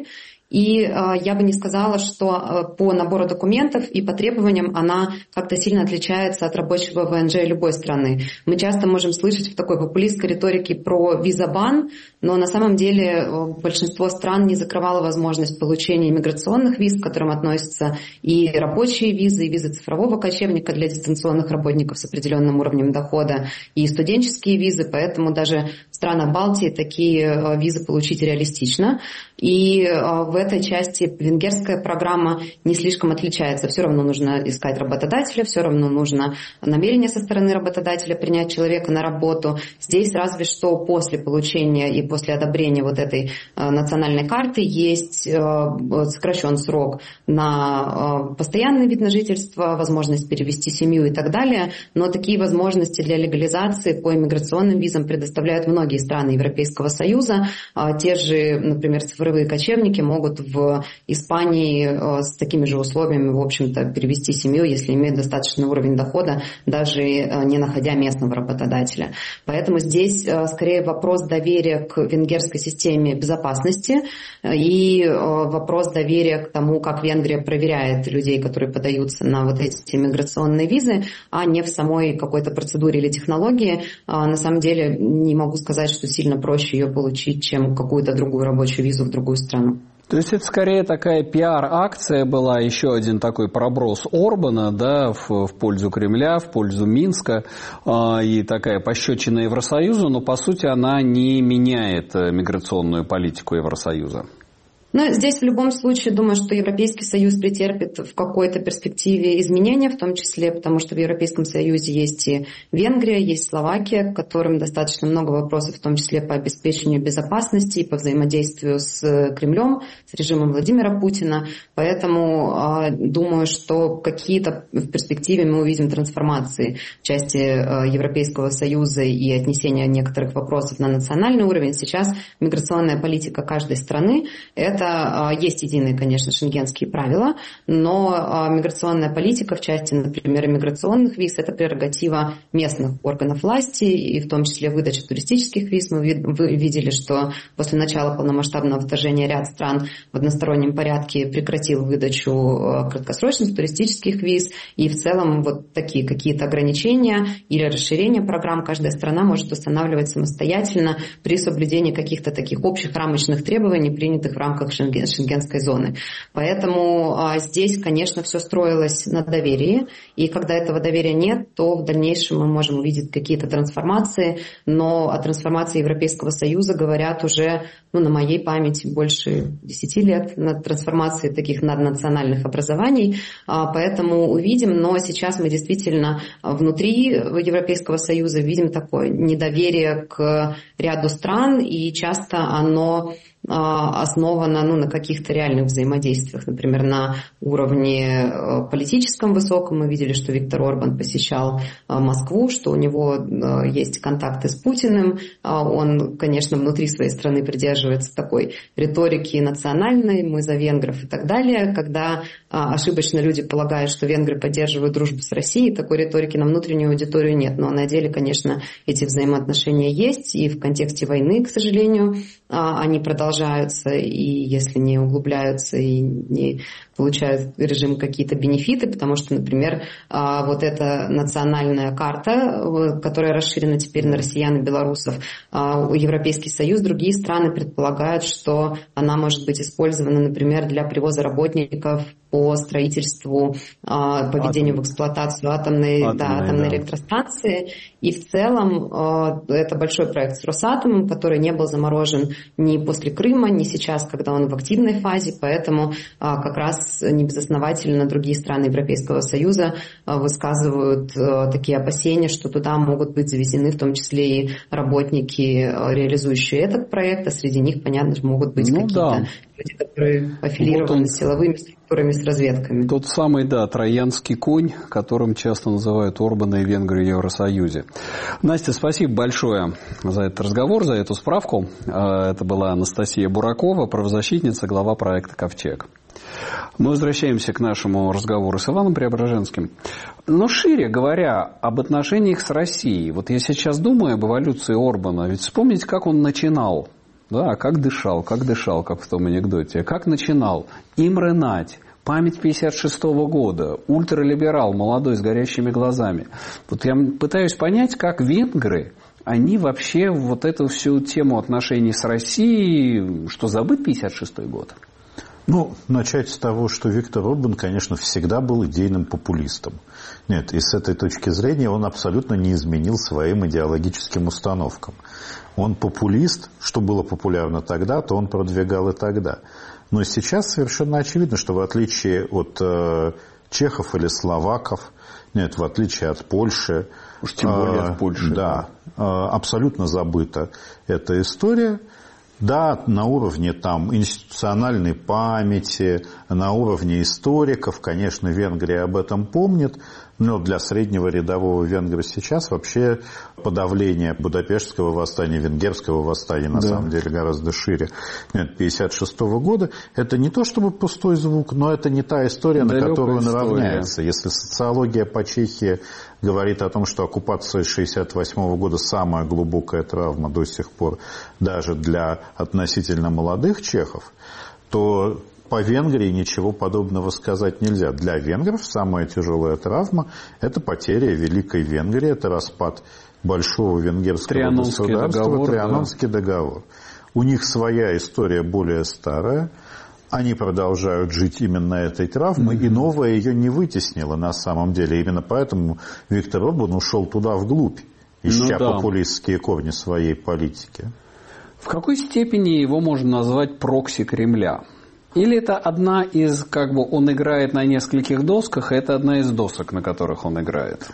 И э, я бы не сказала, что э, по набору документов и по требованиям она как-то сильно отличается от рабочего ВНЖ любой страны. Мы часто можем слышать в такой популистской риторике про визабан, но на самом деле э, большинство стран не закрывало возможность получения иммиграционных виз, к которым относятся и рабочие визы, и визы цифрового кочевника для дистанционных работников с определенным уровнем дохода, и студенческие визы, поэтому даже в странах Балтии такие э, визы получить реалистично. И э, в В этой части венгерская программа не слишком отличается. Все равно нужно искать работодателя, все равно нужно намерение со стороны работодателя принять человека на работу. Здесь разве что после получения и после одобрения вот этой э, национальной карты есть э, сокращен срок на э, постоянный вид на жительство, возможность перевести семью и так далее. Но такие возможности для легализации по иммиграционным визам предоставляют многие страны Европейского Союза. Э, те же, например, цифровые кочевники могут в Испании с такими же условиями, в общем-то, перевести семью, если имеют достаточный уровень дохода, даже не находя местного работодателя. Поэтому здесь скорее вопрос доверия к венгерской системе безопасности и вопрос доверия к тому, как Венгрия проверяет людей, которые подаются на вот эти иммиграционные визы, а не в самой какой-то процедуре или технологии. На самом деле не могу сказать, что сильно проще ее получить, чем какую-то другую рабочую визу в другую страну. То есть это скорее такая пиар-акция была, еще один такой проброс Орбана, да, в, в пользу Кремля, в пользу Минска, э, и такая пощечина Евросоюзу, но по сути она не меняет миграционную политику Евросоюза. Но здесь в любом случае думаю, что Европейский Союз претерпит в какой-то перспективе изменения, в том числе потому, что в Европейском Союзе есть и Венгрия, есть Словакия, к которым достаточно много вопросов, в том числе по обеспечению безопасности и по взаимодействию с Кремлем, с режимом Владимира Путина. Поэтому э, думаю, что какие-то в перспективе мы увидим трансформации в части э, Европейского Союза и отнесения некоторых вопросов на национальный уровень. Сейчас миграционная политика каждой страны – это Это есть единые, конечно, шенгенские правила, но миграционная политика в части, например, иммиграционных виз – это прерогатива местных органов власти, и в том числе выдача туристических виз. Мы видели, что после начала полномасштабного вторжения ряд стран в одностороннем порядке прекратил выдачу краткосрочных туристических виз, и в целом вот такие какие-то ограничения или расширение программ каждая страна может устанавливать самостоятельно при соблюдении каких-то таких общих рамочных требований, принятых в рамках шенгенской зоны. Поэтому а, здесь, конечно, все строилось на доверии, и когда этого доверия нет, то в дальнейшем мы можем увидеть какие-то трансформации, но о трансформации Европейского Союза говорят уже, ну, на моей памяти больше десяти лет, на трансформации таких наднациональных образований, а, поэтому увидим, но сейчас мы действительно внутри Европейского Союза видим такое недоверие к ряду стран, и часто оно основана, ну, на каких-то реальных взаимодействиях. Например, на уровне политическом высоком мы видели, что Виктор Орбан посещал Москву, что у него есть контакты с Путиным. Он, конечно, внутри своей страны придерживается такой риторики национальной, мы за венгров и так далее. Когда ошибочно люди полагают, что венгры поддерживают дружбу с Россией, такой риторики на внутреннюю аудиторию нет. Но на деле, конечно, эти взаимоотношения есть, и в контексте войны, к сожалению, они продолжаются, и если не углубляются и не получают режим какие-то бенефиты, потому что, например, вот эта национальная карта, которая расширена теперь на россиян и белорусов, Европейский Союз, другие страны предполагают, что она может быть использована, например, для привоза работников по строительству, по введению в эксплуатацию атомной, атомной, да, атомной да. электростанции. И в целом это большой проект с Росатомом, который не был заморожен ни после Крыма, ни сейчас, когда он в активной фазе, поэтому как раз небезосновательно другие страны Европейского Союза высказывают такие опасения, что туда могут быть завезены в том числе и работники, реализующие этот проект, а среди них, понятно, могут быть ну, какие-то да. люди, которые аффилированы вот силовыми структурами, с разведками. Тот самый, да, троянский конь, которым часто называют Орбана и Венгрию в Евросоюзе. Настя, спасибо большое за этот разговор, за эту справку. Это была Анастасия Буракова, правозащитница, глава проекта «Ковчег». Мы возвращаемся к нашему разговору с Иваном Преображенским. Но шире говоря об отношениях с Россией, вот я сейчас думаю об эволюции Орбана, ведь вспомните, как он начинал Да, как дышал, как дышал, как в том анекдоте. Как начинал. Имре Надь. Память пятьдесят шестого года. Ультралиберал, молодой, с горящими глазами. Вот я пытаюсь понять, как венгры, они вообще вот эту всю тему отношений с Россией, что забыт пятьдесят шестой год? Ну, начать с того, что Виктор Орбан, конечно, всегда был идейным популистом. Нет, и с этой точки зрения он абсолютно не изменил своим идеологическим установкам. Он популист, что было популярно тогда, то он продвигал и тогда. Но сейчас совершенно очевидно, что в отличие от э, чехов или словаков, нет, в отличие от Польши, уж тем более э, от Польши, да, э, абсолютно забыта эта история. Да, на уровне там институциональной памяти, на уровне историков, конечно, Венгрия об этом помнит, но для среднего рядового венгра сейчас вообще подавление Будапештского восстания, Венгерского восстания, на да. самом деле, гораздо шире. Нет, пятьдесят шестого года, это не то чтобы пустой звук, но это не та история, далекая на которую он равняется. Если социология по Чехии говорит о том, что оккупация шестьдесят восьмого года самая глубокая травма до сих пор, даже для относительно молодых чехов, то по Венгрии ничего подобного сказать нельзя. Для венгров самая тяжелая травма – это потеря Великой Венгрии, это распад большого венгерского Трианонский государства, договор, Трианонский да. договор. У них своя история более старая. Они продолжают жить именно этой травмой, mm-hmm. и новая ее не вытеснила на самом деле. Именно поэтому Виктор Орбан ушел туда вглубь, ища ну, да. популистские корни своей политики. В какой степени его можно назвать прокси Кремля? Или это одна из, как бы, он играет на нескольких досках, и это одна из досок, на которых он играет?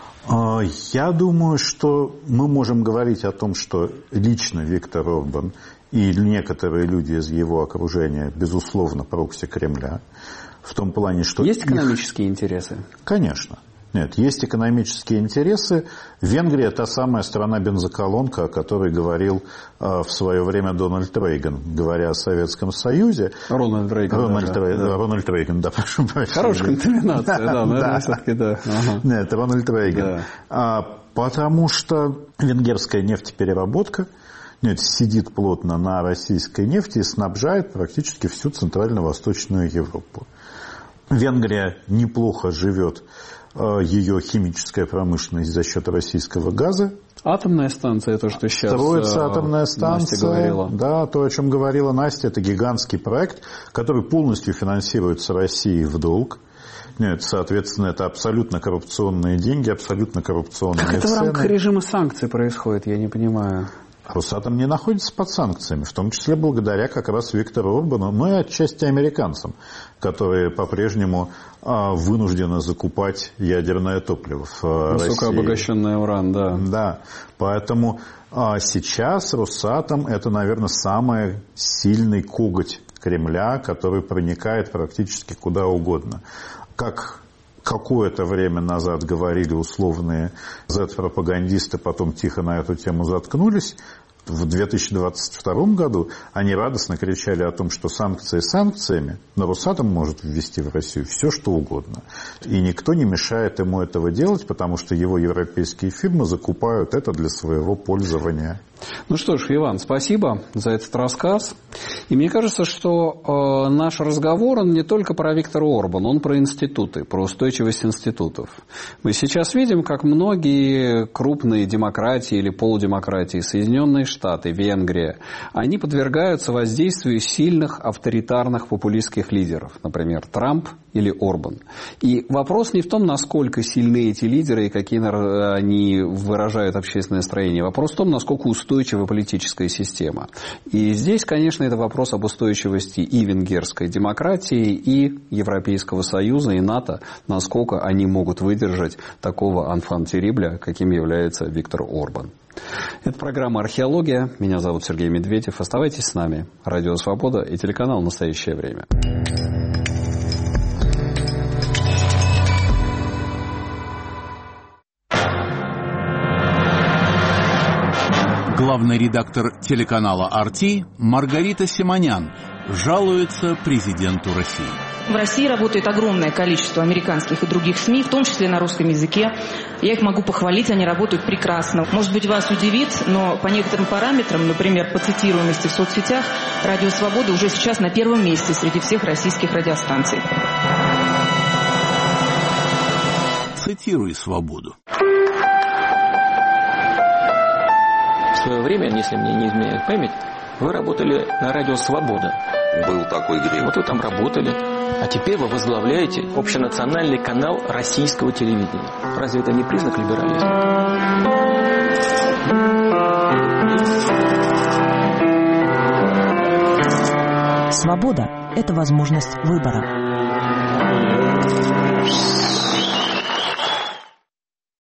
Я думаю, что мы можем говорить о том, что лично Виктор Орбан и некоторые люди из его окружения, безусловно, прокси Кремля. В том плане, что... Есть их... экономические интересы? Конечно. Нет, есть экономические интересы. Венгрия – та самая страна-бензоколонка, о которой говорил э, в свое время Дональд Рейган, говоря о Советском Союзе. Рональд Рейган. Рональд, да, Рей... да. Рональд Рейган, да, прошу прощения. Хорошая контаминация, да, наверное, все-таки, да. Нет, Рональд Рейган. Потому что венгерская нефтепереработка нет, сидит плотно на российской нефти и снабжает практически всю Центрально-Восточную Европу. Венгрия неплохо живет, ее химическая промышленность за счет российского газа. Атомная станция, то, что сейчас Строится атомная станция. Настя говорила. Да, то, о чем говорила Настя, это гигантский проект, который полностью финансируется Россией в долг. Нет, соответственно, это абсолютно коррупционные деньги, абсолютно коррупционные как это цены. в рамках режима санкций происходит, я не понимаю. Росатом не находится под санкциями, в том числе благодаря как раз Виктору Орбану, но и отчасти американцам, которые по-прежнему а, вынуждены закупать ядерное топливо в России. Высокообогащенный уран, да. Да, поэтому а, сейчас Росатом – это, наверное, самый сильный коготь Кремля, который проникает практически куда угодно. Как какое-то время назад говорили условные зет-пропагандисты, потом тихо на эту тему заткнулись. В две тысячи двадцать втором году они радостно кричали о том, что санкции санкциями, но Росатом может ввести в Россию все, что угодно. И никто не мешает ему этого делать, потому что его европейские фирмы закупают это для своего пользования. Ну что ж, Иван, спасибо за этот рассказ. И мне кажется, что э, наш разговор, он не только про Виктора Орбана, он про институты, про устойчивость институтов. Мы сейчас видим, как многие крупные демократии или полудемократии, Соединенные Штаты, Венгрия, они подвергаются воздействию сильных авторитарных популистских лидеров, например, Трамп или Орбан. И вопрос не в том, насколько сильны эти лидеры и какие они выражают общественное настроение. Вопрос в том, насколько устойчива политическая система. И здесь, конечно, это вопрос об устойчивости и венгерской демократии, и Европейского Союза, и НАТО, насколько они могут выдержать такого enfant terrible, каким является Виктор Орбан. Это программа «Археология». Меня зовут Сергей Медведев. Оставайтесь с нами. Радио «Свобода» и телеканал «Настоящее время». Главный редактор телеканала «ар ти» Маргарита Симонян жалуется президенту России. В России работает огромное количество американских и других СМИ, в том числе на русском языке. Я их могу похвалить, они работают прекрасно. Может быть, вас удивит, но по некоторым параметрам, например, по цитируемости в соцсетях, «Радио Свобода» уже сейчас на первом месте среди всех российских радиостанций. Цитируй «Свободу». В свое время, если мне не изменяет память, вы работали на радио «Свобода». Был такой грех. Вот вы там работали. А теперь вы возглавляете общенациональный канал российского телевидения. Разве это не признак либерализма? Свобода – это возможность выбора.